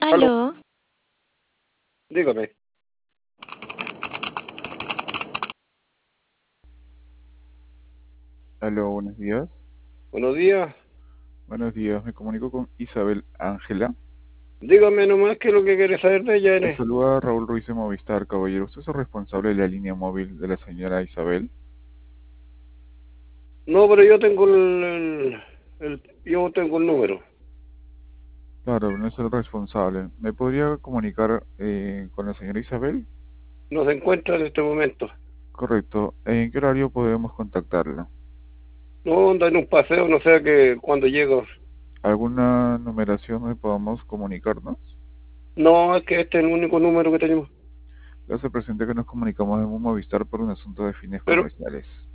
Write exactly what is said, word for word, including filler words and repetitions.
Aló, Aló, dígame. Aló, buenos días. Buenos días. Buenos días, me comunico con Isabel Ángela. Dígame nomás qué es lo que quiere saber de ella, Le N. saluda Raúl Ruiz de Movistar, caballero. ¿Usted es el responsable de la línea móvil de la señora Isabel? No, pero yo tengo el, el- el- yo tengo el número. Claro, no es el responsable. ¿Me podría comunicar eh, con la señora Isabel? No se encuentra en este momento. Correcto. ¿En qué horario podemos contactarla? No, anda en un paseo, no sé que cuando llego. ¿Alguna numeración donde podamos comunicarnos? No, es que este es el único número que tenemos. Le hace presente que nos comunicamos en un Movistar por un asunto de fines Pero comerciales.